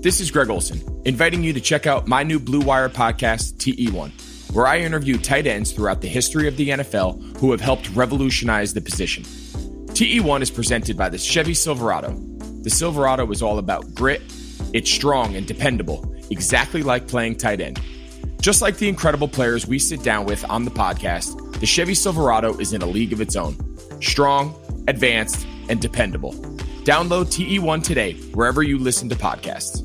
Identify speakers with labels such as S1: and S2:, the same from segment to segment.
S1: This is Greg Olson, inviting you to check out my new Blue Wire podcast, TE1, where I interview tight ends throughout the history of the NFL who have helped revolutionize the position. TE1 is presented by the Chevy Silverado. The Silverado is all about grit. It's strong and dependable, exactly like playing tight end. Just like the incredible players we sit down with on the podcast, the Chevy Silverado is in a league of its own. Strong, advanced, and dependable. Download TE1 today, wherever you listen to podcasts.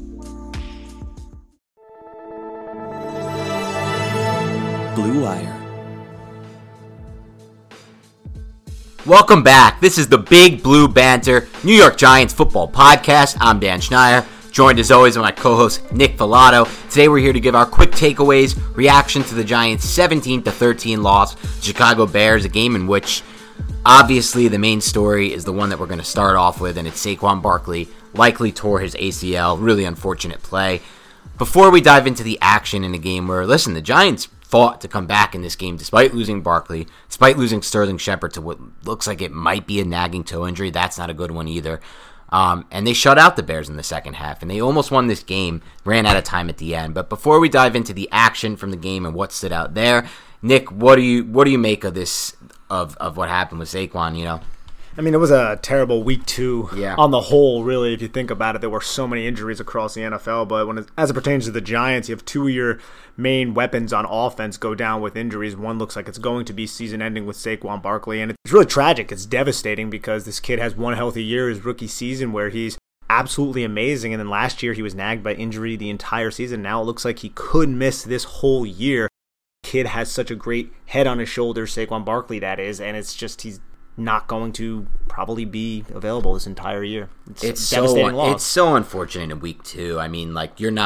S2: Blue Wire. Welcome back. This is the Big Blue Banter New York Giants football podcast. I'm Dan Schneier, joined as always by my co-host Nick Filato. Today we're here to give our quick takeaways, reaction to the Giants' 17-13 loss to Chicago Bears, a game in which obviously the main story is the one that we're going to start off with, and it's Saquon Barkley likely tore his ACL. Really unfortunate play. Before we dive into the action in the game where, listen, the Giants fought to come back in this game despite losing Barkley, despite losing Sterling Shepard to what looks like it might be a nagging toe injury. That's not a good one either. And they shut out the Bears in the second half, and they almost won this game, ran out of time at the end. But before we dive into the action from the game and what stood out there, Nick, what do you make of this, of what happened with Saquon, you know?
S3: I mean, it was a terrible week 2
S2: Yeah.
S3: on the whole, really, if you think about it. There were so many injuries across the NFL, but as it pertains to the Giants, you have two of your main weapons on offense go down with injuries. One looks like it's going to be season-ending with Saquon Barkley, and it's really tragic. It's devastating because this kid has one healthy year, his rookie season, where he's absolutely amazing, and then last year he was nagged by injury the entire season. Now it looks like he could miss this whole year. Kid has such a great head on his shoulders, Saquon Barkley, that is, and it's just he's not going to probably be available this entire year. It's devastating loss.
S2: It's so unfortunate in week 2. I mean, like, you're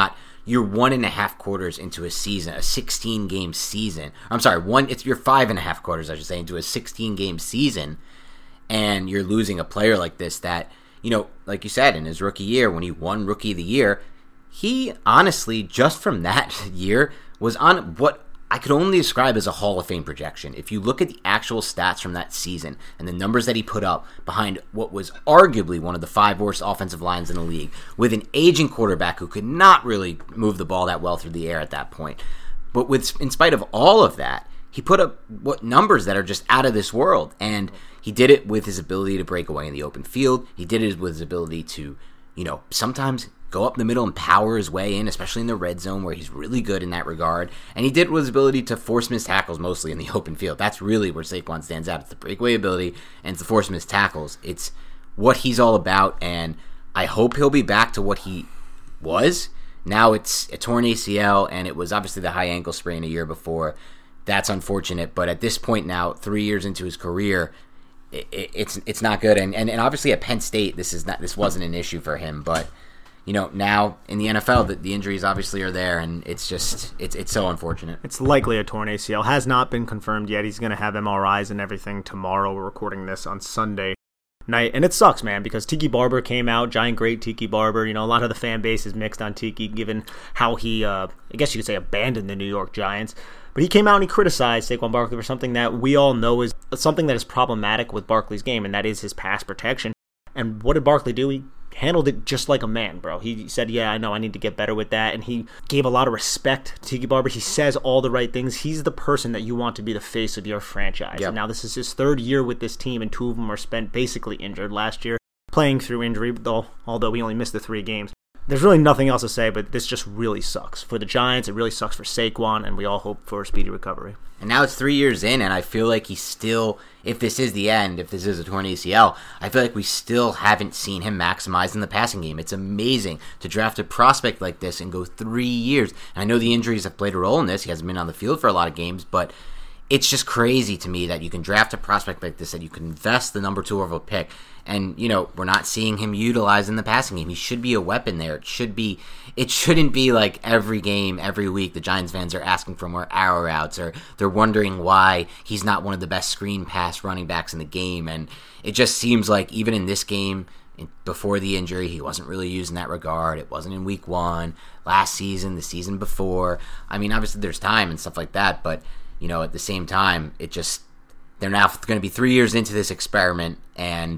S2: 1.5 quarters into a season, a 16-game season. I'm sorry, you're 5.5 quarters, I should say, into a 16-game season, and you're losing a player like this that, you know, like you said, in his rookie year, when he won Rookie of the Year, he honestly, just from that year, was on what I could only describe as a Hall of Fame projection. If you look at the actual stats from that season and the numbers that he put up behind what was arguably one of the 5 worst offensive lines in the league, with an aging quarterback who could not really move the ball that well through the air at that point. But in spite of all of that, he put up numbers that are just out of this world. And he did it with his ability to break away in the open field. He did it with his ability to, you know, sometimes go up the middle and power his way in, especially in the red zone where he's really good in that regard. And he did it with his ability to force missed tackles mostly in the open field. That's really where Saquon stands out. It's the breakaway ability and it's the force missed tackles. It's what he's all about, and I hope he'll be back to what he was. Now it's a torn ACL, and it was obviously the high ankle sprain a year before. That's unfortunate, but at this point now, 3 years into his career, it's not good. And obviously at Penn State, this wasn't an issue for him, but you know, now in the NFL, the injuries obviously are there, and it's so unfortunate.
S3: It's likely a torn ACL. Has not been confirmed yet. He's going to have MRIs and everything tomorrow. We're recording this on Sunday night, and it sucks, man, because Tiki Barber came out, giant great Tiki Barber. You know, a lot of the fan base is mixed on Tiki, given how he, I guess you could say, abandoned the New York Giants. But he came out and he criticized Saquon Barkley for something that we all know is something that is problematic with Barkley's game, and that is his pass protection. And what did Barkley do? He handled it just like a man, bro. He said, yeah, I know, I need to get better with that. And he gave a lot of respect to Tiki Barber. He says all the right things. He's the person that you want to be the face of your franchise. Yep. And now this is his 3rd year with this team, and 2 of them are spent basically injured. Last year, playing through injury, although he only missed the 3 games. There's really nothing else to say, but this just really sucks. For the Giants, it really sucks for Saquon, and we all hope for a speedy recovery.
S2: And now it's 3 years in, and I feel like he's still, if this is the end, if this is a torn ACL, I feel like we still haven't seen him maximize in the passing game. It's amazing to draft a prospect like this and go 3 years. And I know the injuries have played a role in this. He hasn't been on the field for a lot of games, but it's just crazy to me that you can draft a prospect like this, that you can invest the number 2 overall pick, and, you know, we're not seeing him utilized in the passing game. He should be a weapon there. It shouldn't be like every game, every week, the Giants fans are asking for more arrow routes, or they're wondering why he's not one of the best screen pass running backs in the game. And it just seems like even in this game, before the injury, he wasn't really used in that regard. It wasn't in week 1, last season, the season before. I mean, obviously there's time and stuff like that, but, you know, at the same time, they're now going to be 3 years into this experiment, and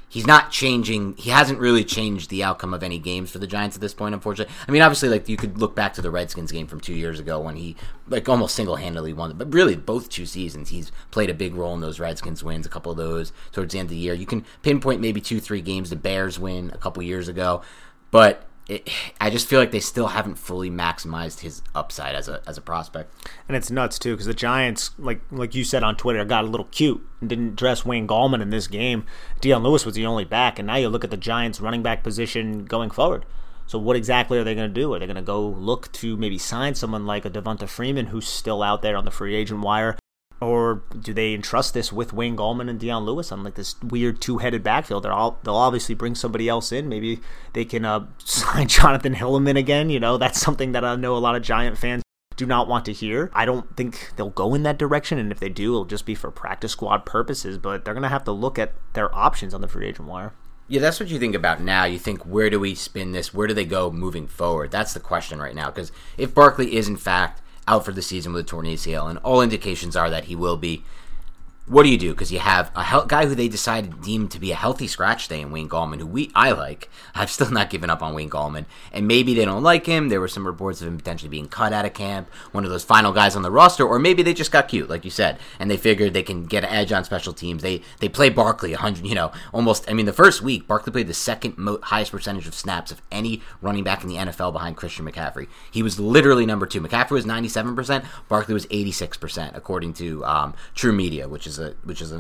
S2: he's not changing. He hasn't really changed the outcome of any games for the Giants at this point, unfortunately. I mean, obviously, like, you could look back to the Redskins game from 2 years ago when he, like, almost single-handedly won. But really, both 2 seasons, he's played a big role in those Redskins wins, a couple of those towards the end of the year. You can pinpoint maybe 2-3 games. The Bears win a couple years ago. But I just feel like they still haven't fully maximized his upside as a prospect.
S3: And it's nuts, too, because the Giants, like you said on Twitter, got a little cute and didn't dress Wayne Gallman in this game. Dion Lewis was the only back, and now you look at the Giants' running back position going forward. So what exactly are they going to do? Are they going to go look to maybe sign someone like a Devonta Freeman, who's still out there on the free agent wire? Or do they entrust this with Wayne Gallman and Dion Lewis on like this weird two-headed backfield? They'll obviously bring somebody else in. Maybe they can sign Jonathan Hilliman again. You know, that's something that I know a lot of Giant fans do not want to hear. I don't think they'll go in that direction, and if they do, it'll just be for practice squad purposes. But they're going to have to look at their options on the free agent wire.
S2: Yeah, that's what you think about now. You think, where do we spin this? Where do they go moving forward? That's the question right now. Because if Barkley is, in fact, out for the season with a torn ACL, and all indications are that he will be, what do you do? Because you have a guy who they deemed to be a healthy scratch stay in Wayne Gallman, who I like. I've still not given up on Wayne Gallman. And maybe they don't like him. There were some reports of him potentially being cut out of camp, one of those final guys on the roster, or maybe they just got cute, like you said, and they figured they can get an edge on special teams. They play Barkley 100, almost. I mean, the first week, Barkley played the second highest percentage of snaps of any running back in the NFL behind Christian McCaffrey. He was literally number 2. McCaffrey was 97%. Barkley was 86%, according to True Media, which is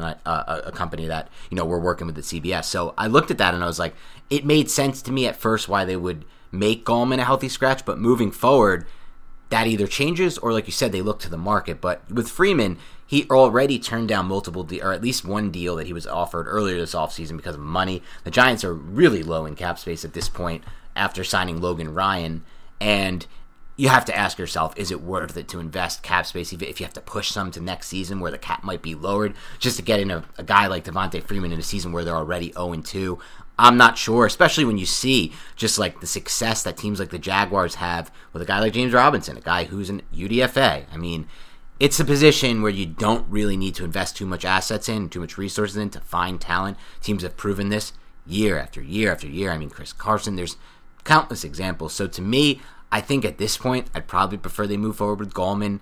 S2: a company that we're working with at CBS. So I looked at that and I was like, it made sense to me at first why they would make Gallman a healthy scratch, but moving forward, that either changes or, like you said, they look to the market. But with Freeman, he already turned down multiple or at least one deal that he was offered earlier this offseason because of money. The Giants are really low in cap space at this point after signing Logan Ryan, and you have to ask yourself, is it worth it to invest cap space if you have to push some to next season where the cap might be lowered just to get in a guy like Devonta Freeman in a season where they're already 0-2? I'm not sure, especially when you see just like the success that teams like the Jaguars have with a guy like James Robinson, a guy who's an UDFA. I mean, it's a position where you don't really need to invest too much assets in, too much resources in to find talent. Teams have proven this year after year after year. I mean, Chris Carson, there's countless examples. So to me, I think at this point, I'd probably prefer they move forward with Gallman,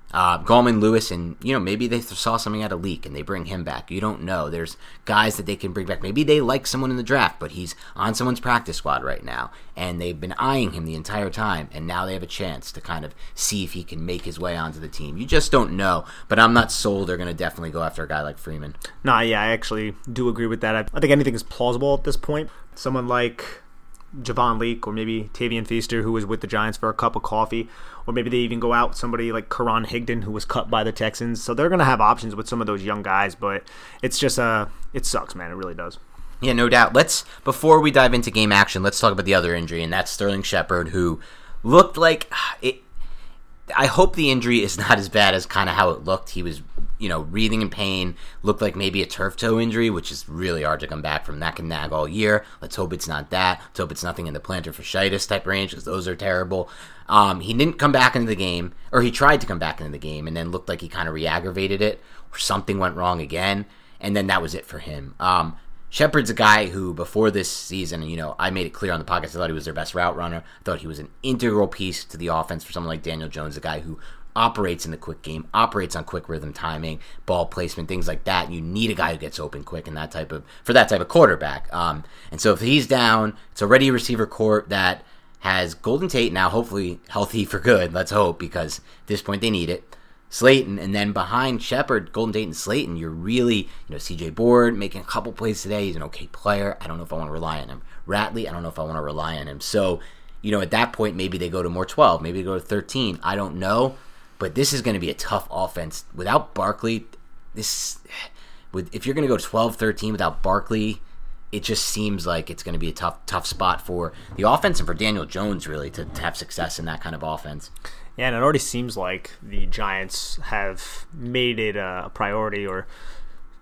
S2: Lewis, and maybe they saw something at a leak and they bring him back. You don't know. There's guys that they can bring back. Maybe they like someone in the draft, but he's on someone's practice squad right now, and they've been eyeing him the entire time, and now they have a chance to kind of see if he can make his way onto the team. You just don't know, but I'm not sold they're going to definitely go after a guy like Freeman.
S3: Nah, yeah, I actually do agree with that. I think anything is plausible at this point. Someone like Javon Leak or maybe Tavian Feaster, who was with the Giants for a cup of coffee, or maybe they even go out with somebody like Karan Higdon, who was cut by the Texans. So they're going to have options with some of those young guys, but it's just it sucks, man. It really does.
S2: Yeah, no doubt. Before we dive into game action, let's talk about the other injury, and that's Sterling Shepard, who looked like it. I hope the injury is not as bad as kind of how it looked. He was, wreathing in pain, looked like maybe a turf toe injury, which is really hard to come back from. That can nag all year. Let's hope it's not that. Let's hope it's nothing in the plantar fasciitis type range, because those are terrible. He didn't come back into the game, or he tried to come back into the game, and then looked like he kind of re-aggravated it, or something went wrong again, and then that was it for him. Shepard's a guy who, before this season, I made it clear on the podcast, I thought he was their best route runner. I thought he was an integral piece to the offense for someone like Daniel Jones, a guy who operates in the quick game, operates on quick rhythm timing, ball placement, things like that. You need a guy who gets open quick for that type of quarterback. And so if he's down, it's already a receiver court that has Golden Tate now hopefully healthy for good. Let's hope, because at this point they need it. Slayton, and then behind Shepard, Golden Tate, and Slayton, you're really, CJ Board making a couple plays today. He's an okay player. I don't know if I want to rely on him. Ratley, I don't know if I want to rely on him. So, at that point, maybe they go to more 12. Maybe they go to 13. I don't know. But this is going to be a tough offense. Without Barkley, if you're going to go 12-13 without Barkley, it just seems like it's going to be a tough spot for the offense and for Daniel Jones, really, to have success in that kind of offense.
S3: Yeah, and it already seems like the Giants have made it a priority, or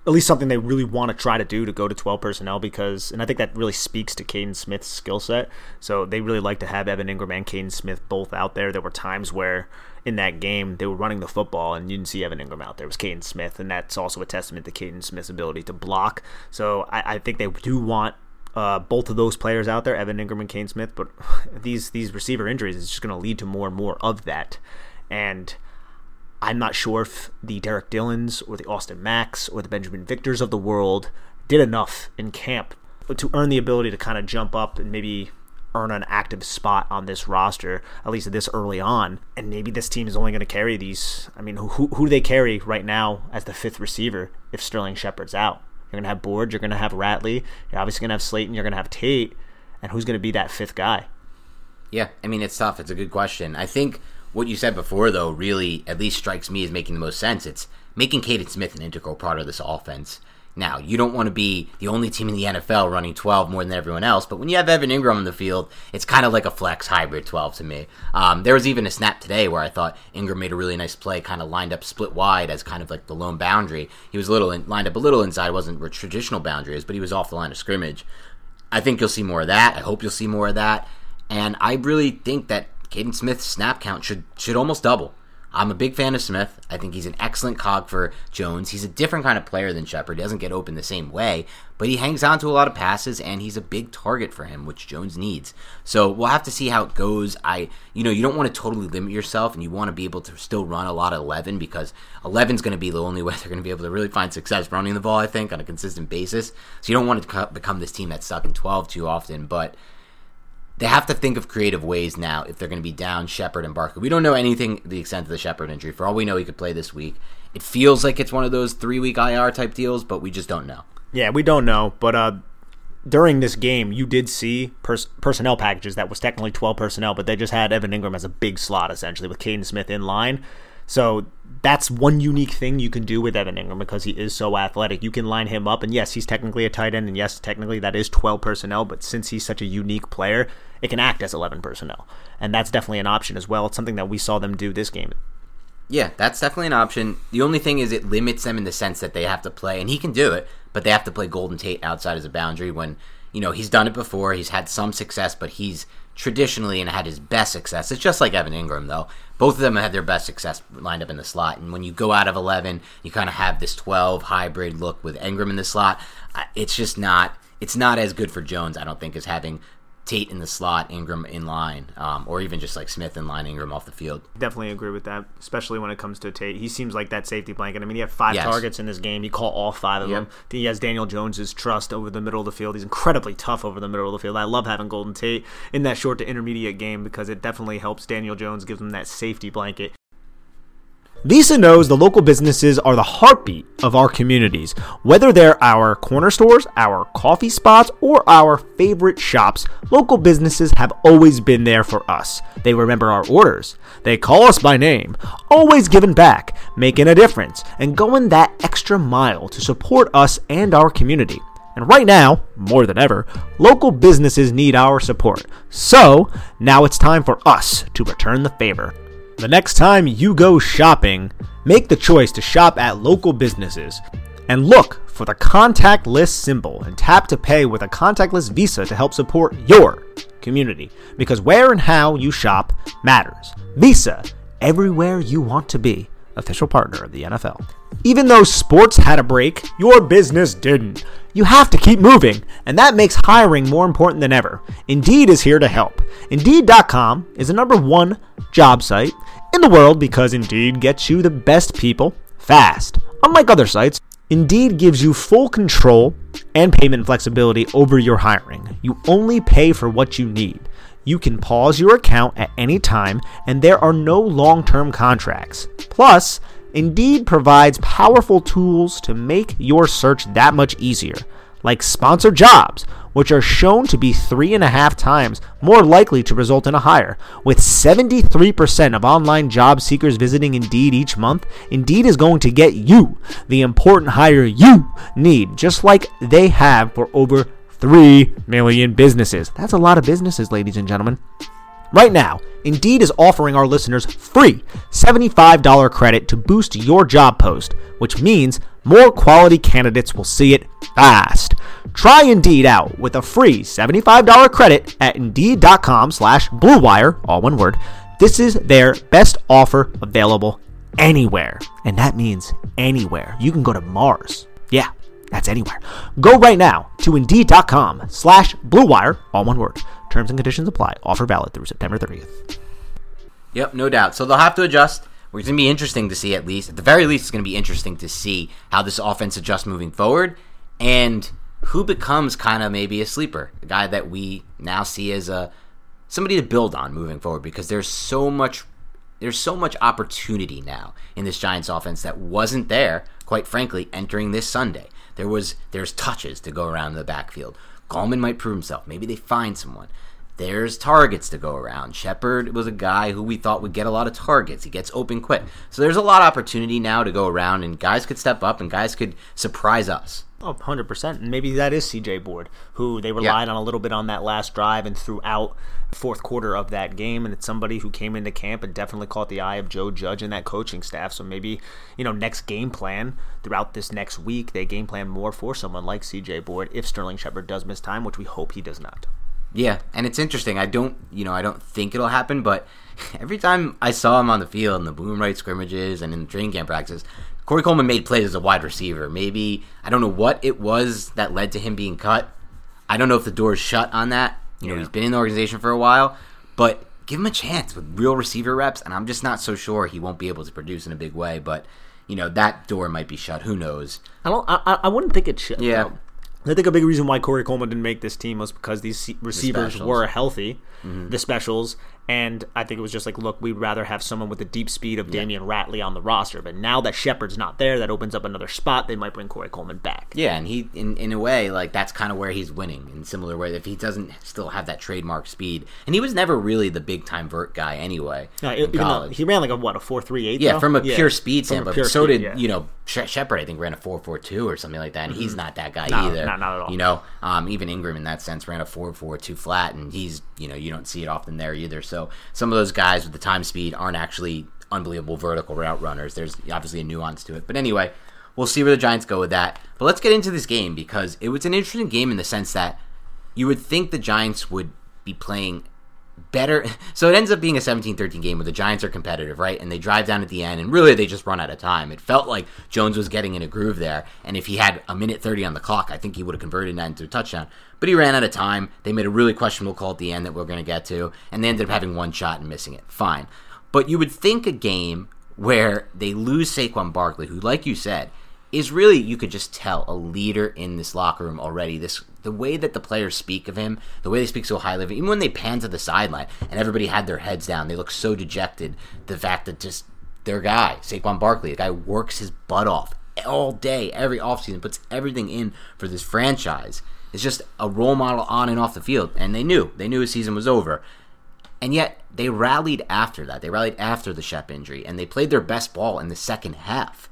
S3: at least something they really want to try to do, to go to 12 personnel, because, and I think that really speaks to Caden Smith's skill set. So they really like to have Evan Ingram and Caden Smith both out there. There were times where in that game they were running the football and you didn't see Evan Ingram out there. It was Caden Smith, and that's also a testament to Caden Smith's ability to block. So I think they do want both of those players out there, Evan Ingram and Caden Smith, but these receiver injuries is just going to lead to more and more of that. And I'm not sure if the Derek Dillons or the Austin Macks or the Benjamin Victors of the world did enough in camp to earn the ability to kind of jump up and maybe earn an active spot on this roster, at least this early on. And maybe this team is only going to carry these. I mean, who do they carry right now as the fifth receiver if Sterling Shepard's out? You're going to have Board, you're going to have Ratley, you're obviously going to have Slayton, you're going to have Tate, and who's going to be that fifth guy?
S2: Yeah, I mean, it's tough. It's a good question. I think what you said before, though, really at least strikes me as making the most sense. It's making Caden Smith an integral part of this offense. Now, you don't want to be the only team in the NFL running 12 more than everyone else, but when you have Evan Ingram on the field, it's kind of like a flex hybrid 12 to me. There was even a snap today where I thought Ingram made a really nice play, kind of lined up split wide as kind of like the lone boundary. He was lined up a little inside, wasn't where traditional boundary is, but he was off the line of scrimmage. I think you'll see more of that. I hope you'll see more of that. And I really think that Caden Smith's snap count should almost double. I'm a big fan of Smith. I think he's an excellent cog for Jones. He's a different kind of player than Shepard. He doesn't get open the same way, but he hangs on to a lot of passes, and he's a big target for him, which Jones needs. So we'll have to see how it goes. You don't want to totally limit yourself, and you want to be able to still run a lot of 11, because 11 is going to be the only way they're going to be able to really find success running the ball, I think, on a consistent basis. So you don't want to become this team that's stuck in 12 too often, but they have to think of creative ways now if they're going to be down Shepard and Barkley. We don't know anything the extent of the Shepard injury. For all we know, he could play this week. It feels like it's one of those 3-week IR type deals, but we just don't know.
S3: Yeah, we don't know. But during this game, you did see personnel packages that was technically 12 personnel, but they just had Evan Ingram as a big slot, essentially, with Caden Smith in line. So that's one unique thing you can do with Evan Ingram, because he is so athletic. You can line him up, and yes, he's technically a tight end, and yes, technically that is 12 personnel, but since he's such a unique player, it can act as 11 personnel. And that's definitely an option as well. It's something that we saw them do this game.
S2: Yeah, that's definitely an option. The only thing is it limits them in the sense that they have to play, and he can do it, but they have to play Golden Tate outside as a boundary when, he's done it before. He's had some success, but he's traditionally and had his best success. It's just like Evan Ingram, though. Both of them had their best success lined up in the slot. And when you go out of 11, you kind of have this 12 hybrid look with Ingram in the slot. It's just not as good for Jones, I don't think, as having Tate in the slot, Ingram in line, or even just like Smith in line, Ingram off the field.
S3: Definitely agree with that, especially when it comes to Tate. He seems like that safety blanket. I mean, he had 5 targets in this game. He caught all 5 of them. He has Daniel Jones's trust over the middle of the field. He's incredibly tough over the middle of the field. I love having Golden Tate in that short to intermediate game, because it definitely helps Daniel Jones, gives him that safety blanket. Visa knows the local businesses are the heartbeat of our communities. Whether they're our corner stores, our coffee spots, or our favorite shops, local businesses have always been there for us. They remember our orders. They call us by name, always giving back, making a difference, and going that extra mile to support us and our community. And right now, more than ever, local businesses need our support. So, now it's time for us to return the favor. The next time you go shopping, make the choice to shop at local businesses and look for the contactless symbol and tap to pay with a contactless Visa to help support your community, because where and how you shop matters. Visa, everywhere you want to be. Official partner of the NFL. Even though sports had a break, your business didn't. You have to keep moving, and that makes hiring more important than ever. Indeed is here to help. Indeed.com is the #1 job site in the world because Indeed gets you the best people fast. Unlike other sites, Indeed gives you full control and payment flexibility over your hiring. You only pay for what you need. You can pause your account at any time, and there are no long-term contracts. Plus, Indeed provides powerful tools to make your search that much easier, like sponsored jobs, which are shown to be 3.5 times more likely to result in a hire. With 73% of online job seekers visiting Indeed each month, Indeed is going to get you the important hire you need, just like they have for over 3 million businesses. That's a lot of businesses, ladies and gentlemen. Right now, Indeed is offering our listeners free $75 credit to boost your job post, which means more quality candidates will see it fast. Try Indeed out with a free $75 credit at Indeed.com/BlueWire, all one word. This is their best offer available anywhere. And that means anywhere. You can go to Mars. Yeah, that's anywhere. Go right now to Indeed.com/BlueWire, all one word. Terms and conditions apply. Offer valid through September 30th.
S2: Yep, no doubt. So they'll have to adjust. It's going to be interesting to see, at least. At the very least, it's going to be interesting to see how this offense adjusts moving forward and who becomes kind of maybe a sleeper, a guy that we now see as somebody to build on moving forward, because there's so much opportunity now in this Giants offense that wasn't there, quite frankly, entering this Sunday. There's touches to go around in the backfield. Gallman might prove himself. Maybe they find someone. There's targets to go around. Shepard was a guy who we thought would get a lot of targets. He gets open quick. So there's a lot of opportunity now to go around, and guys could step up and guys could surprise us.
S3: Oh, 100%. And maybe that is C.J. Board, who they relied on a little bit on that last drive and throughout the fourth quarter of that game. And it's somebody who came into camp and definitely caught the eye of Joe Judge and that coaching staff. So maybe, next game plan throughout this next week, they game plan more for someone like C.J. Board if Sterling Shepard does miss time, which we hope he does not.
S2: Yeah, and it's interesting. I don't think it'll happen, but every time I saw him on the field in the Boone Wright scrimmages and in the training camp practices, Corey Coleman made plays as a wide receiver. Maybe, I don't know what it was that led to him being cut. I don't know if the door is shut on that. He's been in the organization for a while, but give him a chance with real receiver reps, and I'm just not so sure he won't be able to produce in a big way, but, that door might be shut. Who knows?
S3: I wouldn't think it's shut.
S2: Yeah.
S3: Though. I think a big reason why Corey Coleman didn't make this team was because these receivers were healthy, the specials, and I think it was just like, look, we'd rather have someone with the deep speed of Damian Ratley on the roster. But now that Shepard's not there, that opens up another spot. They might bring Corey Coleman back.
S2: Yeah, and he, in a way, that's kind of where he's winning in similar way. If he doesn't still have that trademark speed, and he was never really the big time vert guy anyway. in college.
S3: He ran a 4.38.
S2: Yeah, from a pure speed standpoint. So did Shepard. I think ran a 4.42 or something like that, and he's not that guy either.
S3: Not at all.
S2: Even Ingram in that sense ran a 4.42 flat, and he's you don't see it often there either. So some of those guys with the time speed aren't actually unbelievable vertical route runners. There's obviously a nuance to it. But anyway, we'll see where the Giants go with that. But let's get into this game, because it was an interesting game in the sense that you would think the Giants would be playing better. So it ends up being a 17-13 game where the Giants are competitive, right? And they drive down at the end, and really they just run out of time. It felt like Jones was getting in a groove there, and if he had a minute 30 on the clock, I think he would have converted that into a touchdown. But he ran out of time. They made a really questionable call at the end that we're going to get to, and they ended up having one shot and missing it. Fine. But you would think a game where they lose Saquon Barkley, who, like you said, is really, you could just tell, a leader in this locker room already. The way that the players speak of him, the way they speak so highly of him, even when they pan to the sideline and everybody had their heads down, they look so dejected. The fact that just their guy, Saquon Barkley, the guy works his butt off all day, every offseason, puts everything in for this franchise. It's just a role model on and off the field. And they knew his season was over. And yet, they rallied after that. They rallied after the Shep injury, and they played their best ball in the second half.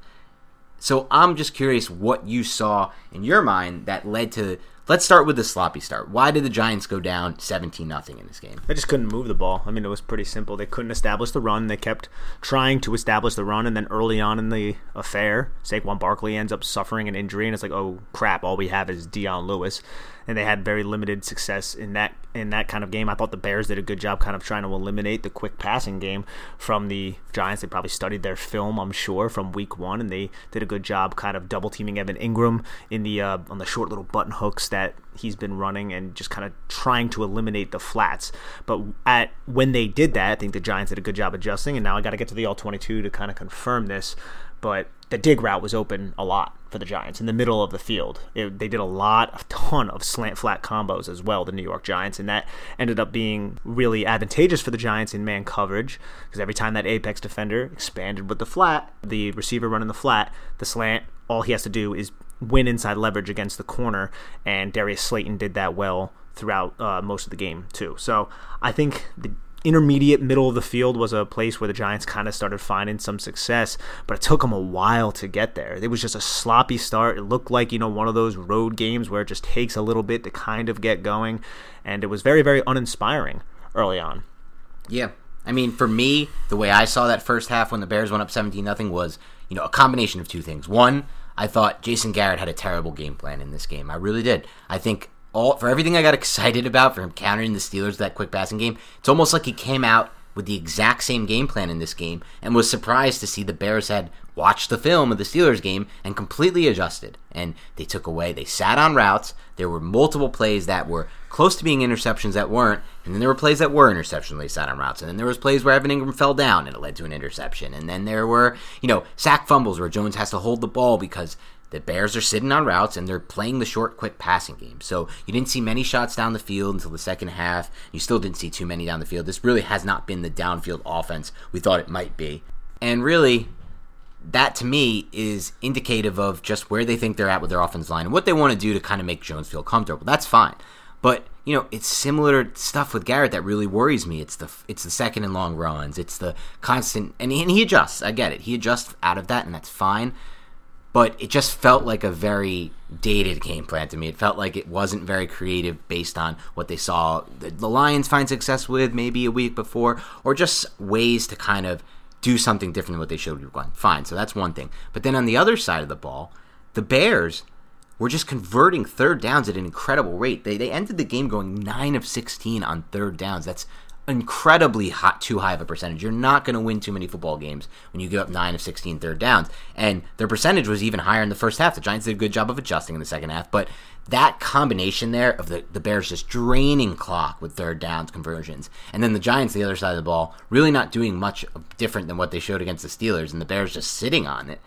S2: So I'm just curious what you saw in your mind that led to... Let's start with the sloppy start. Why did the Giants go down 17-0 in this game?
S3: They just couldn't move the ball. It was pretty simple. They couldn't establish the run. They kept trying to establish the run, and then early on in the affair, Saquon Barkley ends up suffering an injury, and it's like, oh crap, all we have is Dion Lewis. And they had very limited success in that kind of game. I thought the Bears did a good job kind of trying to eliminate the quick passing game from the Giants. They probably studied their film, I'm sure, from week one, and they did a good job kind of double teaming Evan Ingram in the on the short little button hooks that he's been running, and just kind of trying to eliminate the flats. But when they did that, I think the Giants did a good job adjusting, and now I got to get to the all-22 to kind of confirm this. But the dig route was open a lot for the Giants in the middle of the field. They did a ton of slant flat combos as well, the New York Giants, and that ended up being really advantageous for the Giants in man coverage, because every time that apex defender expanded with the flat, the receiver running the flat, the slant, all he has to do is win inside leverage against the corner, and Darius Slayton did that well throughout most of the game too. So I think the intermediate middle of the field was a place where the Giants kind of started finding some success, but it took them a while to get there. It was just a sloppy start. It looked like, one of those road games where it just takes a little bit to kind of get going, and it was very, very uninspiring early on.
S2: Yeah. I mean, for me, the way I saw that first half when the Bears went up 17-0 was, a combination of two things. One, I thought Jason Garrett had a terrible game plan in this game. I really did. I think for everything I got excited about for him countering the Steelers, that quick passing game, it's almost like he came out with the exact same game plan in this game and was surprised to see the Bears had watched the film of the Steelers game and completely adjusted. And they sat on routes. There were multiple plays that were close to being interceptions that weren't, and then there were plays that were interceptions. They sat on routes, and then there was plays where Evan Ingram fell down and it led to an interception. And then there were, sack fumbles where Jones has to hold the ball because the Bears are sitting on routes and they're playing the short, quick passing game. So you didn't see many shots down the field until the second half. You still didn't see too many down the field. This really has not been the downfield offense we thought it might be. And really, that to me is indicative of just where they think they're at with their offensive line and what they want to do to kind of make Jones feel comfortable. That's fine. But, it's similar stuff with Garrett that really worries me. It's the second and long runs. It's the constant, and he adjusts. I get it. He adjusts out of that, and that's fine. But it just felt like a very dated game plan to me. It felt like it wasn't very creative based on what they saw the Lions find success with maybe a week before, or just ways to kind of do something different than what they showed week one. Fine, so that's one thing. But then on the other side of the ball, the Bears were just converting third downs at an incredible rate. They ended the game going 9 of 16 on third downs. That's incredibly too high of a percentage. You're not going to win too many football games when you give up 9 of 16 third downs. And their percentage was even higher in the first half. The Giants did a good job of adjusting in the second half. But that combination there of the Bears just draining clock with third downs conversions, and then the Giants, the other side of the ball, really not doing much different than what they showed against the Steelers, and the Bears just sitting on it.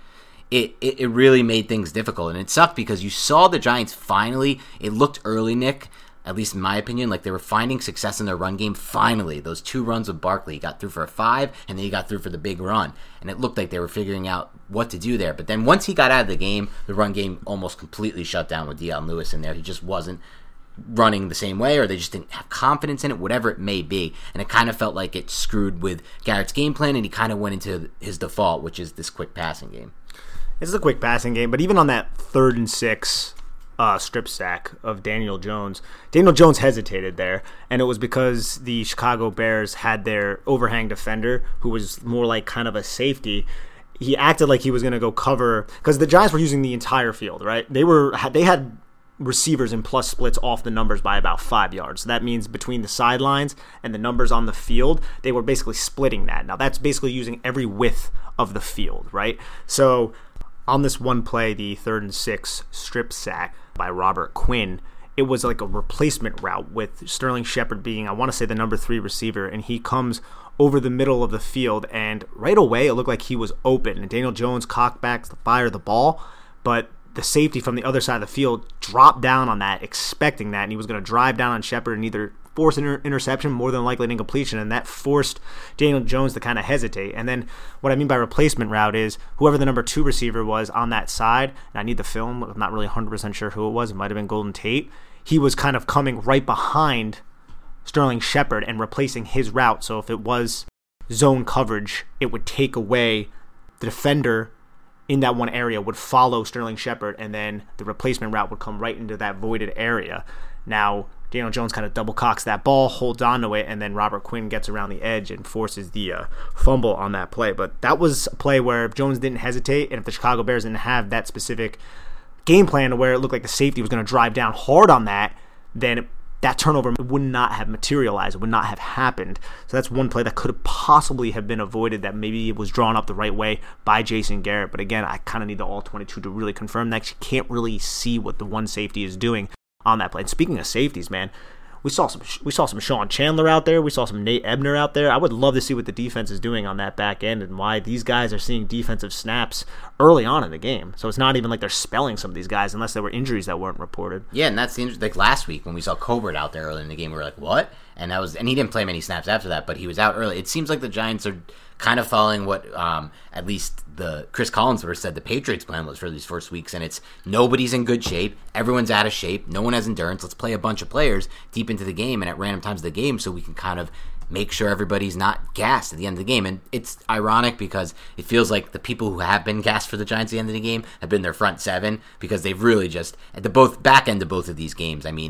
S2: It really made things difficult, and it sucked because you saw the Giants finally, it looked early, Nick, at least in my opinion, like they were finding success in their run game finally. Those 2 runs with Barkley, he got through for a 5, and then he got through for the big run, and it looked like they were figuring out what to do there. But then once he got out of the game, the run game almost completely shut down with Dion Lewis in there. He just wasn't running the same way, or they just didn't have confidence in it, whatever it may be. And it kind of felt like it screwed with Garrett's game plan, and he kind of went into his default, which is this quick passing game.
S3: It's a quick passing game, but even on that 3rd and 6 strip sack of Daniel Jones hesitated there, and it was because the Chicago Bears had their overhang defender, who was more like kind of a safety. He acted like he was going to go cover, because the Giants were using the entire field, right? They had receivers in plus splits off the numbers by about 5 yards. So that means between the sidelines and the numbers on the field, they were basically splitting that. Now that's basically using every width of the field, right? So on this one play, the 3rd and 6 strip sack by Robert Quinn, it was like a replacement route with Sterling Shepard being, I want to say, the number 3 receiver, and he comes over the middle of the field, and right away it looked like he was open, and Daniel Jones cocked back to fire the ball, but the safety from the other side of the field dropped down on that, expecting that, and he was going to drive down on Shepard and either force an interception, more than likely an incompletion, and that forced Daniel Jones to kind of hesitate. And then what I mean by replacement route is whoever the number 2 receiver was on that side, and I need the film, I'm not really 100% sure who it was, it might have been Golden Tate, he was kind of coming right behind Sterling Shepard and replacing his route. So if it was zone coverage, it would take away the defender in that one area would follow Sterling Shepard, and then the replacement route would come right into that voided area. Now, Daniel Jones kind of double cocks that ball, holds on to it, and then Robert Quinn gets around the edge and forces the fumble on that play. But that was a play where if Jones didn't hesitate, and if the Chicago Bears didn't have that specific game plan to where it looked like the safety was going to drive down hard on that, then that turnover would not have materialized. It would not have happened. So that's one play that could have possibly have been avoided, that maybe it was drawn up the right way by Jason Garrett. But again, I kind of need the all-22 to really confirm that. You can't really see what the one safety is doing on that play. And speaking of safeties, man, we saw some Sean Chandler out there. We saw some Nate Ebner out there. I would love to see what the defense is doing on that back end and why these guys are seeing defensive snaps early on in the game. So it's not even like they're spelling some of these guys unless there were injuries that weren't reported.
S2: Yeah, and that's like last week when we saw Colbert out there early in the game, we were like, what? And he didn't play many snaps after that, but he was out early. It seems like the Giants are kind of following what at least the Chris Collinsworth said the Patriots' plan was for these first weeks, and it's nobody's in good shape, everyone's out of shape, no one has endurance, let's play a bunch of players deep into the game and at random times of the game so we can kind of make sure everybody's not gassed at the end of the game. And it's ironic because it feels like the people who have been gassed for the Giants at the end of the game have been their front seven, because they've really just, at the back end of both of these games, I mean,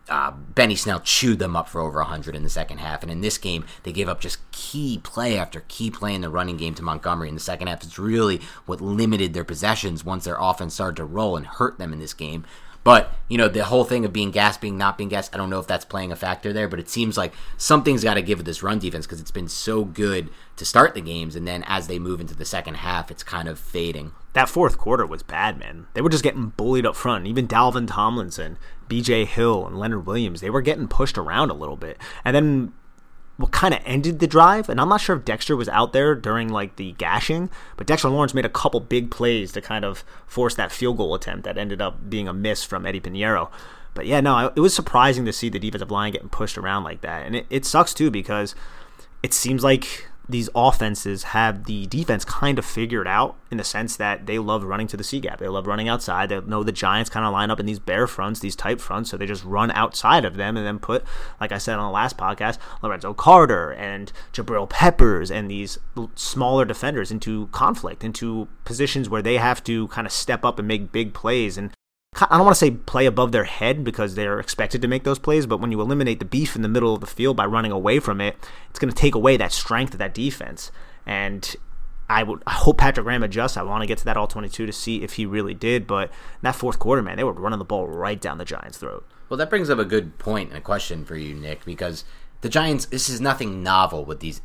S2: Benny Snell chewed them up for over 100 in the second half. And in this game, they gave up just key play after key play in the running game to Montgomery in the second half. It's really what limited their possessions once their offense started to roll and hurt them in this game. But, the whole thing of being gassed, not being gassed, I don't know if that's playing a factor there, but it seems like something's got to give with this run defense because it's been so good to start the games, and then as they move into the second half, it's kind of fading.
S3: That fourth quarter was bad, man. They were just getting bullied up front. Even Dalvin Tomlinson, B.J. Hill, and Leonard Williams, they were getting pushed around a little bit. And then what kind of ended the drive, and I'm not sure if Dexter was out there during the gashing, but Dexter Lawrence made a couple big plays to kind of force that field goal attempt that ended up being a miss from Eddie Pinheiro. But yeah, no, it was surprising to see the defensive line getting pushed around like that. And it sucks too because it seems like these offenses have the defense kind of figured out in the sense that they love running to the C-gap. They love running outside. They know the Giants kind of line up in these bear fronts, these tight fronts, so they just run outside of them and then put, like I said on the last podcast, Lorenzo Carter and Jabril Peppers and these smaller defenders into conflict, into positions where they have to kind of step up and make big plays. And I don't want to say play above their head because they're expected to make those plays, but when you eliminate the beef in the middle of the field by running away from it, it's going to take away that strength of that defense. And I hope Patrick Graham adjusts. I want to get to that all-22 to see if he really did, but in that fourth quarter, man, they were running the ball right down the Giants' throat.
S2: Well, that brings up a good point and a question for you, Nick, because the Giants, this is nothing novel with these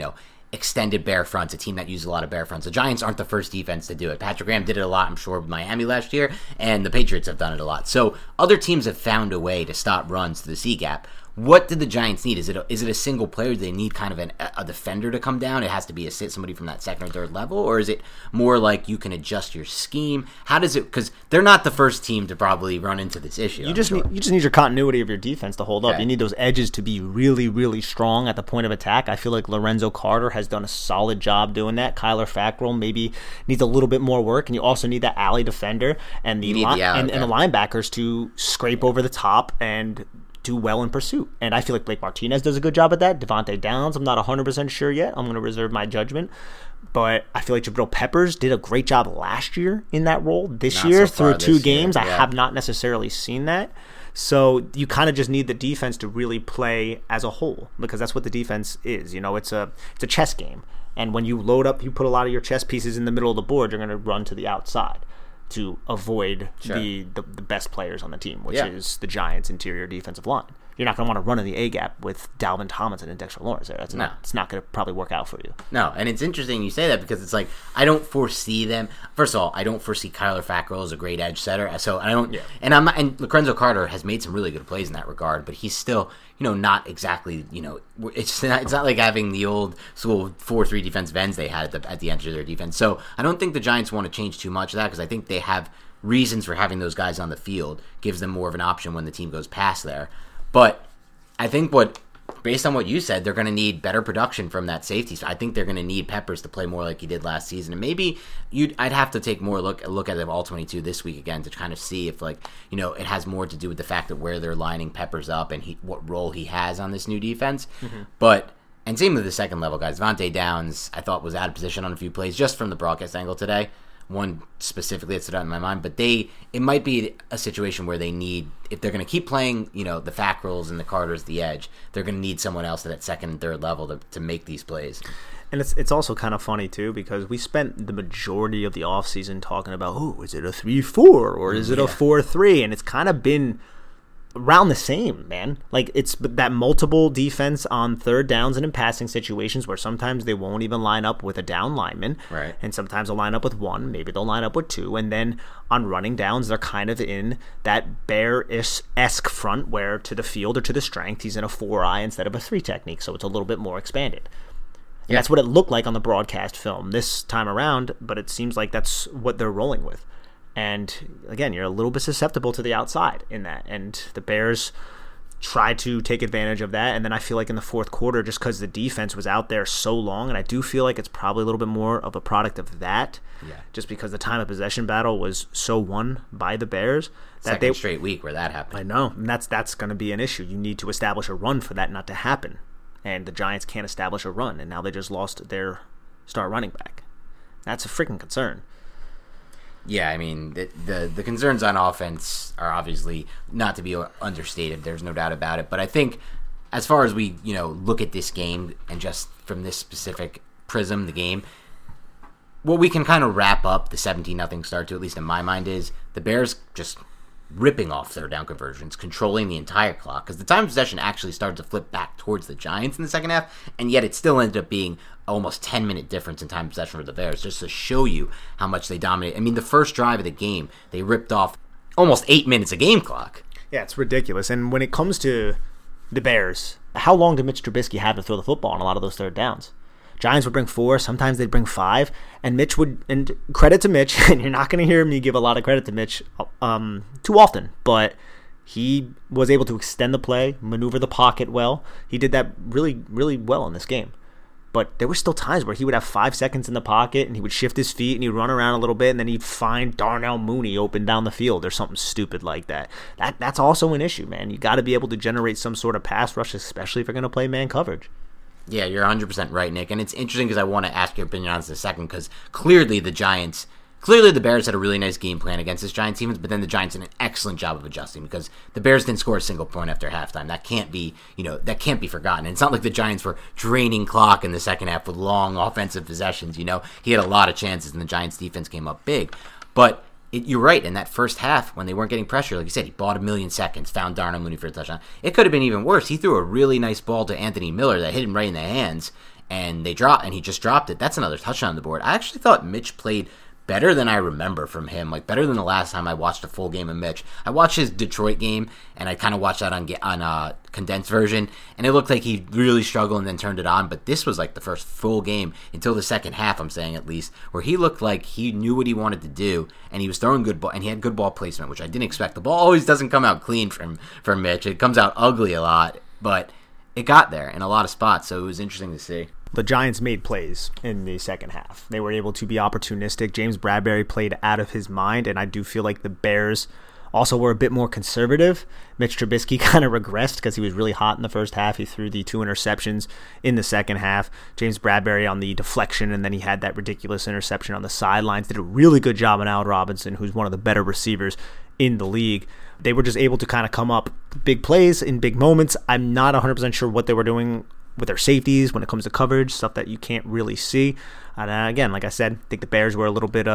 S2: extended bear fronts, a team that uses a lot of bear fronts. The Giants aren't the first defense to do it. Patrick Graham did it a lot, I'm sure, with Miami last year, and the Patriots have done it a lot. So other teams have found a way to stop runs to the C-gap. What did the Giants need? Is it a single player? Do they need kind of a defender to come down? It has to be somebody from that second or third level? Or is it more like you can adjust your scheme? How does it... Because they're not the first team to probably run into this issue.
S3: You just need your continuity of your defense to hold up.
S2: Okay.
S3: You need those edges to be really, really strong at the point of attack. I feel like Lorenzo Carter has done a solid job doing that. Kyler Fackrell maybe needs a little bit more work. And you also need that alley defender and the linebackers to scrape over the top and do well in pursuit. And I feel like Blake Martinez does a good job at that. Devontae Downs, I'm not 100% sure yet. I'm going to reserve my judgment. But I feel like Jabril Peppers did a great job last year in that role. This year, through 2 games, I have not necessarily seen that. So you kind of just need the defense to really play as a whole because that's what the defense is. It's a chess game. And when you load up, you put a lot of your chess pieces in the middle of the board, you're going to run to the outside to avoid the best players on the team, which is the Giants' interior defensive line. You're not going to want to run in the A-gap with Dalvin Tomlinson and Dexter Lawrence there. It's not going to probably work out for you.
S2: No, and it's interesting you say that because it's like I don't foresee them. First of all, I don't foresee Kyler Fackrell as a great edge setter. So I don't. Yeah. And Lorenzo Carter has made some really good plays in that regard, but he's still not exactly it's not like having the old school 4-3 defensive ends they had at the edge of their defense. So I don't think the Giants want to change too much of that because I think they have reasons for having those guys on the field, gives them more of an option when the team goes past there. But I think based on what you said, they're going to need better production from that safety. So I think they're going to need Peppers to play more like he did last season. And maybe I'd have to take more look at the all-22 this week again to kind of see if it has more to do with the fact that where they're lining Peppers up and what role he has on this new defense. Mm-hmm. And same with the second level guys. Devontae Downs, I thought was out of position on a few plays just from the broadcast angle today. One specifically that stood out in my mind, but it might be a situation where they need, if they're going to keep playing, the Fackrells and the Carters, the edge, they're going to need someone else at that second and third level to make these plays.
S3: And it's also kind of funny, too, because we spent the majority of the offseason talking about, is it a 3-4 or is it a 4-3? And it's kind of been around the same, man. Like, it's that multiple defense on third downs and in passing situations where sometimes they won't even line up with a down lineman.
S2: Right.
S3: And sometimes they'll line up with one. Maybe they'll line up with 2. And then on running downs, they're kind of in that bear-esque front where to the field or to the strength, he's in a 4-eye instead of a 3 technique. So it's a little bit more expanded. And that's what it looked like on the broadcast film this time around, but it seems like that's what they're rolling with. And again, you're a little bit susceptible to the outside in that. And the Bears try to take advantage of that. And then I feel like in the fourth quarter, just because the defense was out there so long, and I do feel like it's probably a little bit more of a product of that, just because the time of possession battle was so won by the Bears.
S2: Second straight week where that happened.
S3: I know. And that's going to be an issue. You need to establish a run for that not to happen. And the Giants can't establish a run. And now they just lost their star running back. That's a freaking concern.
S2: Yeah, I mean, the concerns on offense are obviously not to be understated. There's no doubt about it. But I think as far as we, look at this game and just from this specific prism, the game, what we can kind of wrap up the 17-0 start to, at least in my mind, is the Bears just ripping off third down conversions, controlling the entire clock, because the time of possession actually started to flip back towards the Giants in the second half, and yet it still ended up being almost 10-minute difference in time of possession for the Bears, just to show you how much they dominate. I mean, the first drive of the game, they ripped off almost 8 minutes of game clock.
S3: Yeah, it's ridiculous. And when it comes to the Bears, how long did Mitch Trubisky have to throw the football on a lot of those third downs? Giants would bring 4, sometimes they'd bring 5, and Mitch would, and credit to Mitch, and you're not going to hear me give a lot of credit to Mitch too often, but he was able to extend the play, maneuver the pocket well. He did that really, really well in this game. But there were still times where he would have 5 seconds in the pocket, and he would shift his feet, and he'd run around a little bit, and then he'd find Darnell Mooney open down the field or something stupid like that. That's also an issue, man. You got to be able to generate some sort of pass rush, especially if you're going to play man coverage.
S2: Yeah, you're 100% right, Nick. And it's interesting because I want to ask your opinion on this in a second, because clearly the Bears had a really nice game plan against this Giants defense, but then the Giants did an excellent job of adjusting because the Bears didn't score a single point after halftime. That can't be forgotten. And it's not like the Giants were draining clock in the second half with long offensive possessions. He had a lot of chances and the Giants defense came up big. But you're right, in that first half, when they weren't getting pressure, like you said, he bought 1,000,000 seconds, found Darnell Mooney for a touchdown. It could have been even worse. He threw a really nice ball to Anthony Miller that hit him right in the hands, and he just dropped it. That's another touchdown on the board. I actually thought Mitch played better than I remember from him, like better than the last time I watched a full game of Mitch. I watched his Detroit game, and I kind of watched that on condensed version, and it looked like he really struggled and then turned it on, but this was like the first full game until the second half, I'm saying at least, where he looked like he knew what he wanted to do, and he was throwing good ball, and he had good ball placement, which I didn't expect. The ball always doesn't come out clean from Mitch. It comes out ugly a lot, but it got there in a lot of spots, so it was interesting to see.
S3: The Giants made plays in the second half. They were able to be opportunistic. James Bradberry played out of his mind, and I do feel like the Bears also were a bit more conservative. Mitch Trubisky kind of regressed because he was really hot in the first half. He threw the 2 interceptions in the second half. James Bradberry on the deflection, and then he had that ridiculous interception on the sidelines. Did a really good job on Allen Robinson, who's one of the better receivers in the league. They were just able to kind of come up big plays in big moments. I'm not 100% sure what they were doing with their safeties when it comes to coverage, stuff that you can't really see. And again, like I said, I think the Bears were a little bit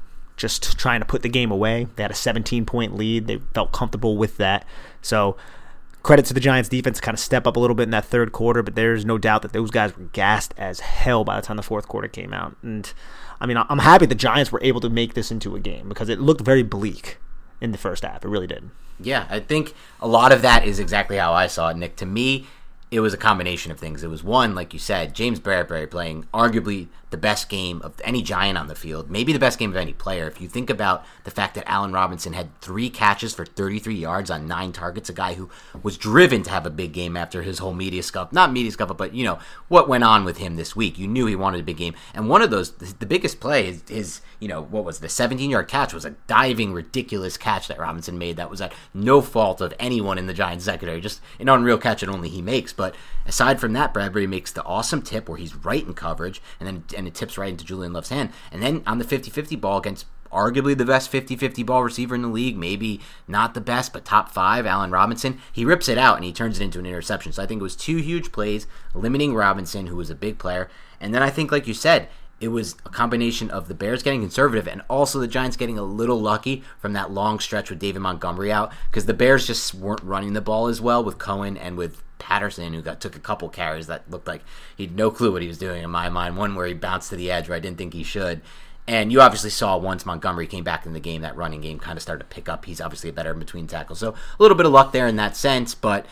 S3: just trying to put the game away. They had a 17-point lead. They felt comfortable with that. So credit to the Giants defense to kind of step up a little bit in that third quarter, but there's no doubt that those guys were gassed as hell by the time the fourth quarter came out. And I mean, I'm happy the Giants were able to make this into a game because it looked very bleak in the first half. It really did.
S2: Yeah, I think a lot of that is exactly how I saw it, Nick. To me, it was a combination of things. It was one, like you said, James Bradberry playing arguably the best game of any Giant on the field, maybe the best game of any player. If you think about the fact that Allen Robinson had 3 catches for 33 yards on 9 targets, a guy who was driven to have a big game after his whole media scuffle, not media scuffle, but what went on with him this week. You knew he wanted a big game. And one of those, the biggest play is what was the 17-yard catch was a diving, ridiculous catch that Robinson made that was at no fault of anyone in the Giants secondary. Just an unreal catch that only he makes. But aside from that, Bradberry makes the awesome tip where he's right in coverage, and it tips right into Julian Love's hand. And then on the 50-50 ball against arguably the best 50-50 ball receiver in the league, maybe not the best, but top 5, Allen Robinson, he rips it out and he turns it into an interception. So I think it was 2 huge plays, limiting Robinson, who was a big player. And then I think, like you said, it was a combination of the Bears getting conservative and also the Giants getting a little lucky from that long stretch with David Montgomery out, because the Bears just weren't running the ball as well with Cohen and with Patterson, who took a couple carries that looked like he had no clue what he was doing in my mind. One where he bounced to the edge where I didn't think he should. And you obviously saw once Montgomery came back in the game, that running game kind of started to pick up. He's obviously a better in between tackles. So a little bit of luck there in that sense. But,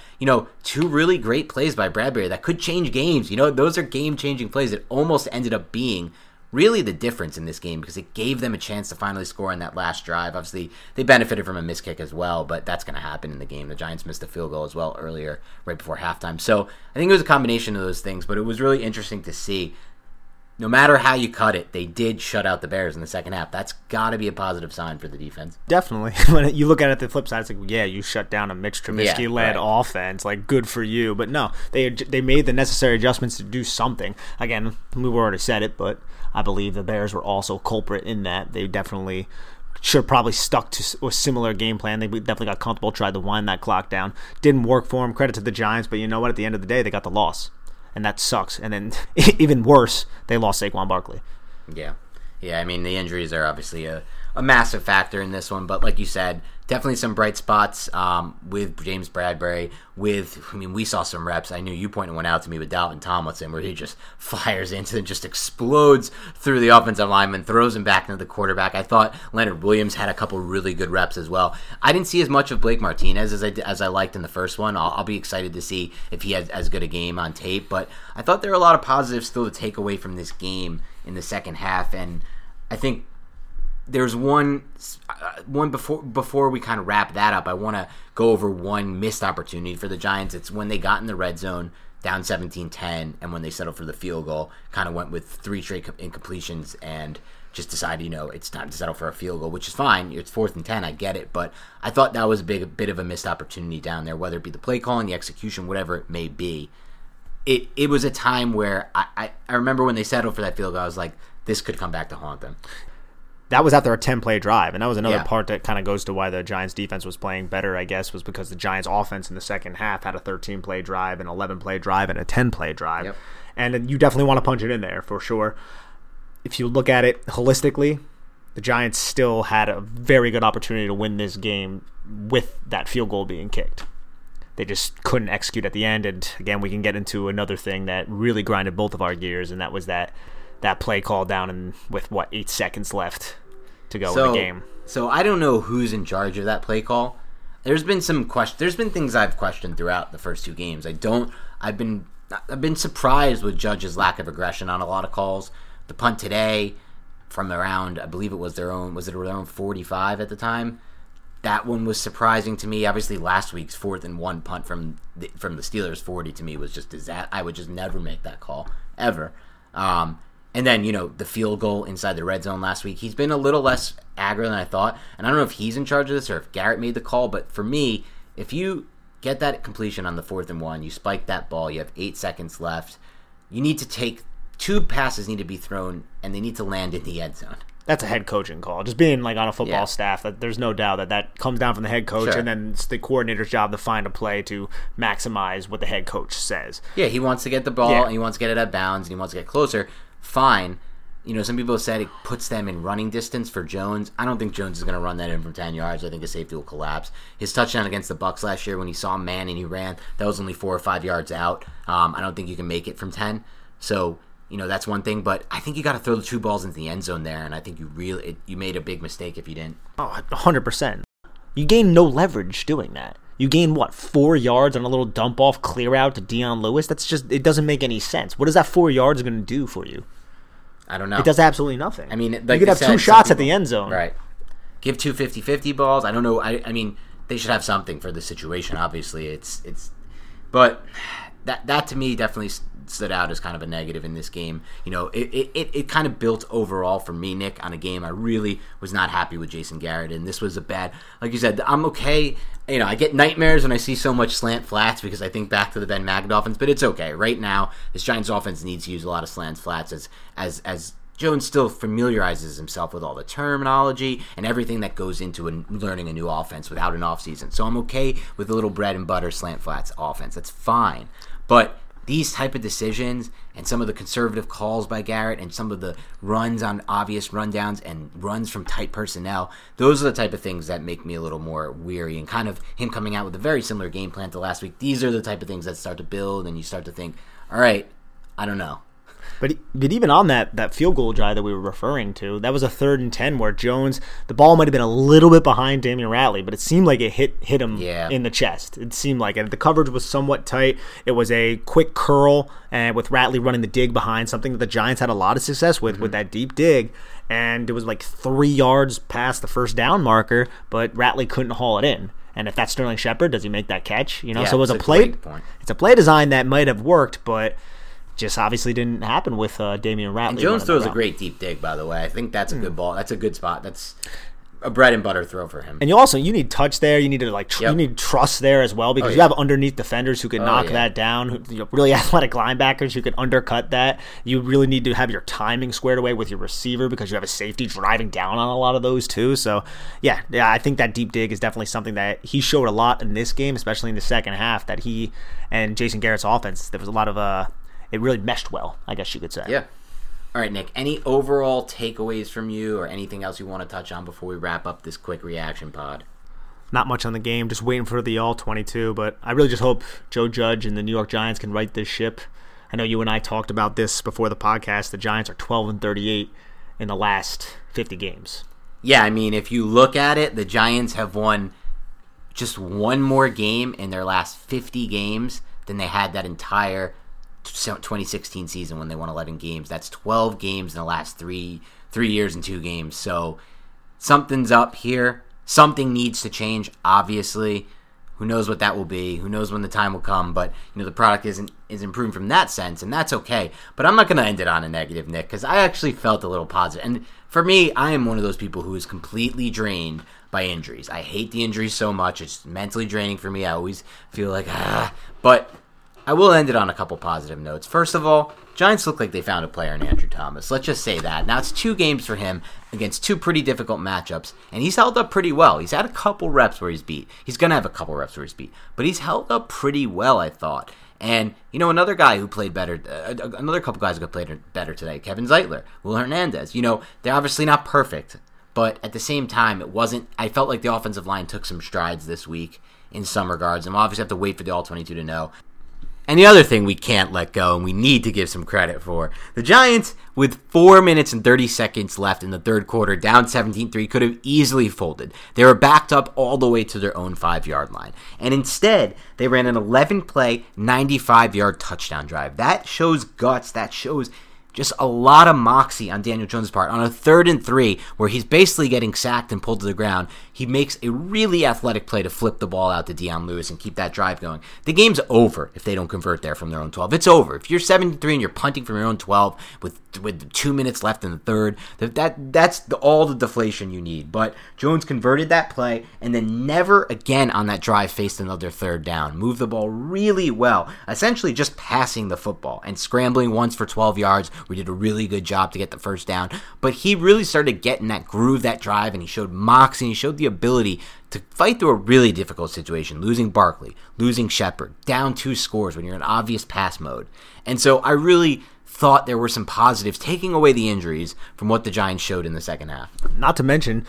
S2: 2 really great plays by Bradberry that could change games. Those are game-changing plays that almost ended up being really the difference in this game because it gave them a chance to finally score on that last drive. Obviously, they benefited from a missed kick as well, but that's going to happen in the game. The Giants missed a field goal as well earlier, right before halftime. So I think it was a combination of those things, but it was really interesting to see. No matter how you cut it, they did shut out the Bears in the second half. That's got to be a positive sign for the defense.
S3: Definitely. When you look at it the flip side, it's like, yeah, you shut down a Mitch Trubisky-led offense. Like, good for you. But no, they made the necessary adjustments to do something. Again, we've already said it, but I believe the Bears were also culprit in that. They definitely should have probably stuck to a similar game plan. They definitely got comfortable, tried to wind that clock down. Didn't work for them. Credit to the Giants, but you know what? At the end of the day, they got the loss, and that sucks. And then even worse, they lost Saquon Barkley.
S2: Yeah. I mean, the injuries are obviously a massive factor in this one, but like you said, definitely some bright spots with James Bradbury. We saw some reps. I knew you pointed one out to me with Dalvin Tomlinson, where he just fires into and just explodes through the offensive lineman, throws him back into the quarterback. I thought Leonard Williams had a couple really good reps as well. I didn't see as much of Blake Martinez as I liked in the first one. I'll be excited to see if he has as good a game on tape, but I thought there were a lot of positives still to take away from this game in the second half, and I think there's one before we kind of wrap that up. I want to go over one missed opportunity for the Giants. It's when they got in the red zone down 17-10, and when they settled for the field goal, kind of went with 3 straight incompletions and just decided, it's time to settle for a field goal, which is fine. It's 4th and 10, I get it, but I thought that was a bit of a missed opportunity down there, whether it be the play calling, the execution, whatever it may be. It was a time where I remember when they settled for that field goal, I was like, this could come back to haunt them.
S3: That was after a 10-play drive, and that was another part that kind of goes to why the Giants' defense was playing better, I guess, was because the Giants' offense in the second half had a 13-play drive, an 11-play drive, and a 10-play drive. Yep. And you definitely want to punch it in there, for sure. If you look at it holistically, the Giants still had a very good opportunity to win this game with that field goal being kicked. They just couldn't execute at the end, and again, we can get into another thing that really grinded both of our gears, and that was that play call down and with 8 seconds left to go in the game.
S2: So I don't know who's in charge of that play call. There's been things I've questioned throughout the first 2 games. I've been surprised with Judge's lack of aggression on a lot of calls. The punt today from around, I believe it was their own 45 at the time. That one was surprising to me. Obviously, last week's 4th and 1 punt from the Steelers 40 to me was just disaster. I would just never make that call ever. And then, the field goal inside the red zone last week. He's been a little less aggro than I thought. And I don't know if he's in charge of this or if Garrett made the call. But for me, if you get that completion on the 4th and 1, you spike that ball, you have 8 seconds left, you need to take 2 passes need to be thrown, and they need to land in the end zone.
S3: That's a head coaching call. Just being on a football staff, there's no doubt that comes down from the head coach, and then it's the coordinator's job to find a play to maximize what the head coach says.
S2: Yeah, he wants to get the ball, and he wants to get it out of bounds, and he wants to get closer. Fine. Some people said it puts them in running distance for Jones. I don't think Jones is going to run that in from 10 yards. I think his safety will collapse. His touchdown against the Bucs last year when he saw man and he ran, that was only 4 or 5 yards out. I don't think you can make it from 10. So, that's one thing. But I think you got to throw the 2 balls into the end zone there, and I think you made a big mistake if you didn't.
S3: Oh, 100%. You gain no leverage doing that. You gain, 4 yards on a little dump-off clear-out to Dion Lewis? It doesn't make any sense. What is that 4 yards going to do for you?
S2: I don't know.
S3: It does absolutely nothing.
S2: I mean,
S3: you could have 2 shots at the end zone.
S2: Right. Give 2 50-50 balls. I don't know. I mean, they should have something for the situation, obviously. But that to me definitely stood out as kind of a negative in this game. It kind of built overall for me, Nick, on a game I really was not happy with Jason Garrett, and this was a bad, like you said, I'm okay. I get nightmares when I see so much slant flats because I think back to the Ben McAdoo offense, but it's okay. Right now, this Giants offense needs to use a lot of slant flats as Jones still familiarizes himself with all the terminology and everything that goes into learning a new offense without an offseason. So I'm okay with the little bread and butter slant flats offense. That's fine. But these type of decisions and some of the conservative calls by Garrett and some of the runs on obvious rundowns and runs from tight personnel, those are the type of things that make me a little more weary. And kind of him coming out with a very similar game plan to last week, these are the type of things that start to build and you start to think, all right, I don't know.
S3: But even on that field goal drive that we were referring to, that was a 3rd and 10 where Jones, the ball might have been a little bit behind Damian Ratley, but it seemed like it hit him in the chest. It seemed like it. The coverage was somewhat tight. It was a quick curl, and with Ratley running the dig behind, something that the Giants had a lot of success with that deep dig. And it was 3 yards past the first down marker, but Ratley couldn't haul it in. And if that's Sterling Shepard, does he make that catch? So it was a play. It's a play design that might have worked, but just obviously didn't happen with Damian Ratley.
S2: And Jones throws a great deep dig, by the way. I think that's a good ball. That's a good spot. a bread and butter throw for him.
S3: And you need touch there. You need to you need trust there as well, because you have underneath defenders who can knock that down. Really athletic linebackers who can undercut that. You really need to have your timing squared away with your receiver, because you have a safety driving down on a lot of those too. So yeah, I think that deep dig is definitely something that he showed a lot in this game, especially in the second half. That he and Jason Garrett's offense, there was a lot of it really meshed well, I guess you could say.
S2: Yeah. All right, Nick, any overall takeaways from you or anything else you want to touch on before we wrap up this quick reaction pod?
S3: Not much on the game, just waiting for the all-22, but I really just hope Joe Judge and the New York Giants can right this ship. I know you and I talked about this before the podcast. The Giants are 12-38 in the last 50 games.
S2: Yeah, I mean, if you look at it, the Giants have won just one more game in their last 50 games than they had that entire 2016 season when they won 11 games. That's 12 games in the last 3 years and 2 games. So something's up here. Something needs to change, obviously. Who knows what that will be? Who knows when the time will come? But the product is improving from that sense, and that's okay. But I'm not going to end it on a negative, Nick, because I actually felt a little positive. And for me, I am one of those people who is completely drained by injuries. I hate the injuries so much. It's mentally draining for me. I always feel like, But I will end it on a couple positive notes. First of all, Giants look like they found a player in Andrew Thomas. Let's just say that. Now, it's 2 games for him against 2 pretty difficult matchups, and he's held up pretty well. He's had a couple reps where he's beat. He's going to have a couple reps where he's beat. But he's held up pretty well, I thought. And, another guy who played better, another couple guys who played better today, Kevin Zeitler, Will Hernandez. They're obviously not perfect, but at the same time, I felt like the offensive line took some strides this week in some regards, and we'll obviously have to wait for the All-22 to know. And the other thing we can't let go, and we need to give some credit for, the Giants, with 4 minutes and 30 seconds left in the third quarter, down 17-3, could have easily folded. They were backed up all the way to their own 5-yard line. And instead, they ran an 11-play, 95-yard touchdown drive. That shows guts. That shows just a lot of moxie on Daniel Jones' part. On a 3rd and 3, where he's basically getting sacked and pulled to the ground, he makes a really athletic play to flip the ball out to Deion Lewis and keep that drive going. The game's over if they don't convert there from their own 12. It's over. If you're 7-3 and you're punting from your own 12 with 2 minutes left in the third, that's all the deflation you need. But Jones converted that play and then never again on that drive faced another 3rd down. Moved the ball really well, essentially just passing the football and scrambling once for 12 yards. We did a really good job to get the first down. But he really started getting that groove, that drive, and he showed moxie, and he showed the ability to fight through a really difficult situation, losing Barkley, losing Shepard, down 2 scores when you're in obvious pass mode. And so I really thought there were some positives, taking away the injuries from what the Giants showed in the second half.
S3: Not to mention,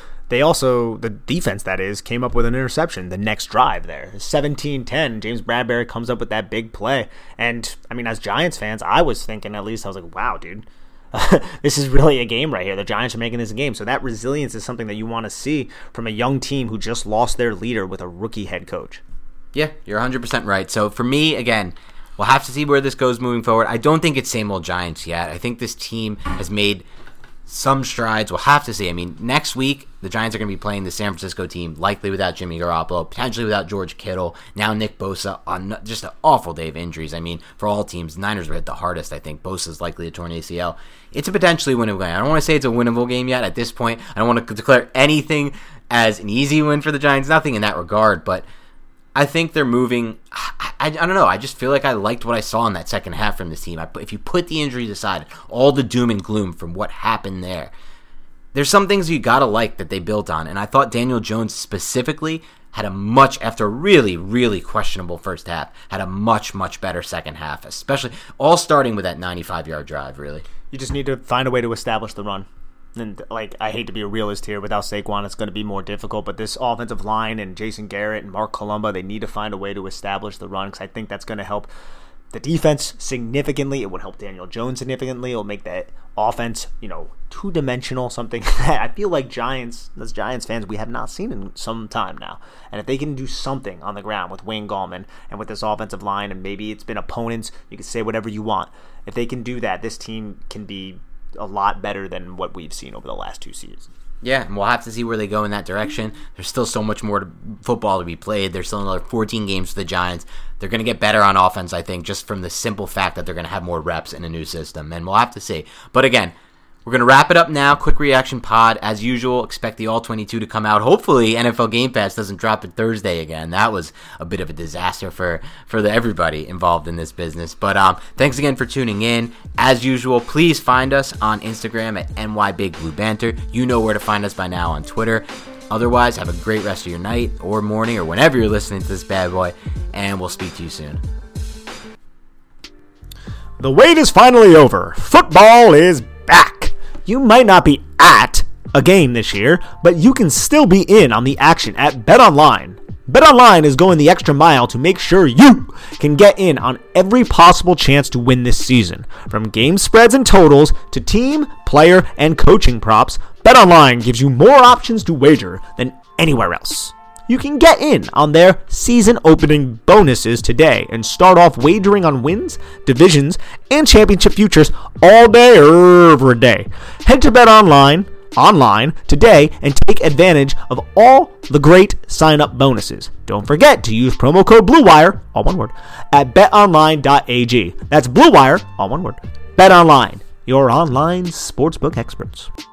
S3: the defense, that is, came up with an interception the next drive there. 17-10, James Bradbury comes up with that big play. And, as Giants fans, I was thinking, at least, I was like, wow, dude, this is really a game right here. The Giants are making this a game. So that resilience is something that you want to see from a young team who just lost their leader with a rookie head coach.
S2: Yeah, you're 100% right. So for me, again, we'll have to see where this goes moving forward. I don't think it's same old Giants yet. I think this team has made some strides. We'll have to see. Next week, the Giants are going to be playing the San Francisco team, likely without Jimmy Garoppolo, potentially without George Kittle, now Nick Bosa, on just an awful day of injuries. For all teams, Niners were hit the hardest, I think. Bosa's likely a torn ACL. It's a potentially winnable game. I don't want to say it's a winnable game yet at this point. I don't want to declare anything as an easy win for the Giants. Nothing in that regard, but I think they're moving. I don't know. I just feel like I liked what I saw in that second half from this team. If you put the injuries aside, all the doom and gloom from what happened there's some things you gotta like that they built on. And I thought Daniel Jones specifically had after a really, really questionable first half, had a much, much better second half, especially all starting with that 95-yard drive, really.
S3: You just need to find a way to establish the run. And I hate to be a realist here, without Saquon it's going to be more difficult, but this offensive line and Jason Garrett and Mark Colombo, they need to find a way to establish the run, because I think that's going to help the defense significantly. It would help Daniel Jones significantly. It'll make that offense, two-dimensional, something that I feel like as Giants fans, we have not seen in some time now. And if they can do something on the ground with Wayne Gallman and with this offensive line, and maybe it's been opponents, you can say whatever you want. If they can do that, this team can be a lot better than what we've seen over the last 2 seasons.
S2: Yeah, and we'll have to see where they go in that direction. There's still so much more football to be played. There's still another 14 games for the Giants. They're going to get better on offense, I think, just from the simple fact that they're going to have more reps in a new system, and we'll have to see. But again, We're going to wrap it up now. Quick reaction pod. As usual, expect the All-22 to come out. Hopefully, NFL Game Pass doesn't drop it Thursday again. That was a bit of a disaster for everybody involved in this business. But thanks again for tuning in. As usual, please find us on Instagram at NYBigBlueBanter. You know where to find us by now on Twitter. Otherwise, have a great rest of your night or morning or whenever you're listening to this bad boy, and we'll speak to you soon.
S3: The wait is finally over. Football is back. You might not be at a game this year, but you can still be in on the action at BetOnline. BetOnline is going the extra mile to make sure you can get in on every possible chance to win this season. From game spreads and totals to team, player, and coaching props, BetOnline gives you more options to wager than anywhere else. You can get in on their season opening bonuses today and start off wagering on wins, divisions, and championship futures all day, every day. Head to BetOnline online today and take advantage of all the great sign-up bonuses. Don't forget to use promo code BlueWire, all one word, at betonline.ag. That's BlueWire, all one word. BetOnline, your online sportsbook experts.